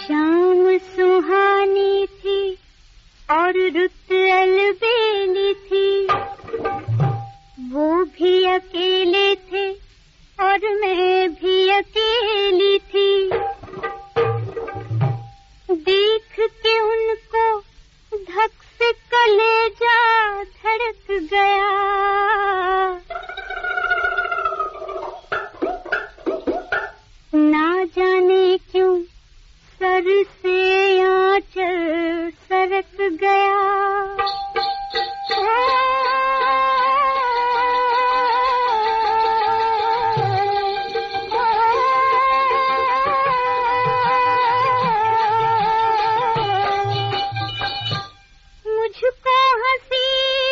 शाम सुहानी थी और रुत अलबेली थी, वो भी अकेले थे और मैं भी अकेली थी। देख के उनको धक से कलेजा धड़क गया। ना जाने क्यों सर से आंचल सरक गया। मुझको हंसी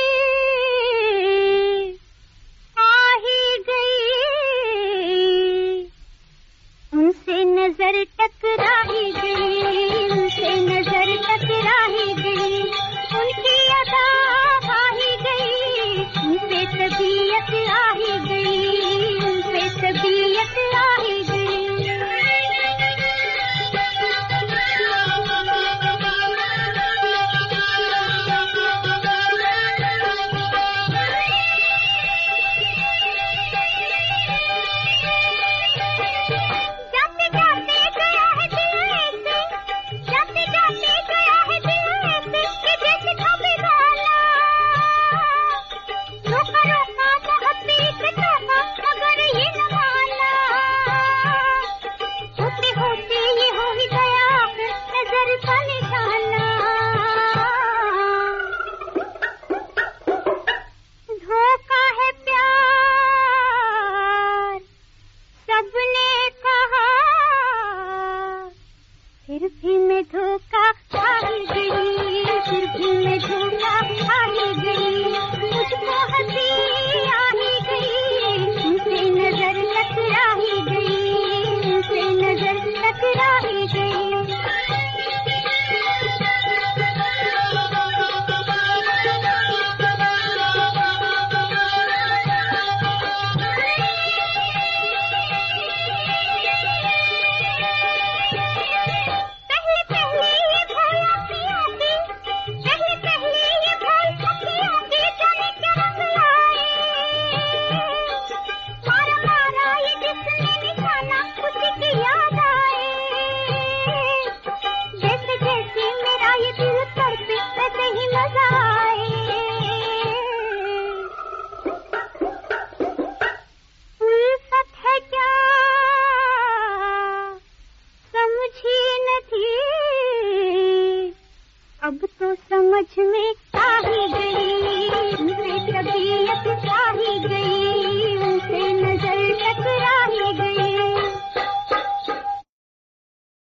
आ ही गई, उनसे नजर टकरा ही गई, उनसे नजर टकरा ही गई, उनकी अदा आ ही गई, उनसे तबीयत आ ही गई, उनसे तबीयत आ ही गई। फिर भी मैं धोखा खा ही गई, फिर भी मैं धोखा खा ही गई। मुझको हंसी आ ही गई, उनसे नजर टकरा ही गई, उनसे नजर टकरा ही गई। अब तो समझ में आ ही गई।